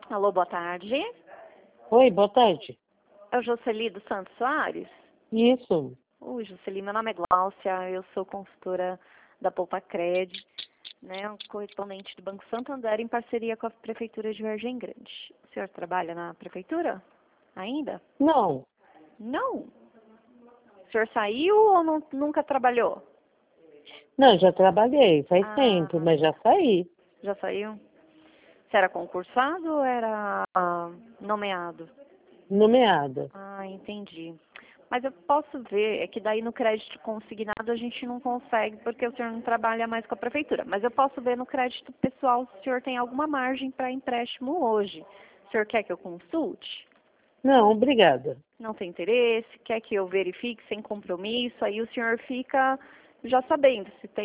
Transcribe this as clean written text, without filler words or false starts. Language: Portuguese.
Alô, boa tarde. Oi, boa tarde. É o Jocely dos Santos Soares? Isso. Oi, Jocely, meu nome é Gláucia, eu sou consultora da Poupa-Cred, né, um correspondente do Banco Santander em parceria com a Prefeitura de Vargem Grande. O senhor trabalha na Prefeitura ainda? Não, Não. O senhor saiu ou nunca trabalhou? não, já trabalhei faz tempo, Ah, mas já saí. já saiu? Você era concursado ou era nomeado? Nomeada. Ah, entendi. Mas eu posso ver, é que daí no crédito consignado a gente não consegue, porque o senhor não trabalha mais com a prefeitura. Mas eu posso ver no crédito pessoal se o senhor tem alguma margem para empréstimo hoje. O senhor quer que eu consulte? Não, obrigada. Não tem interesse? Quer que eu verifique sem compromisso? Aí o senhor fica já sabendo se tem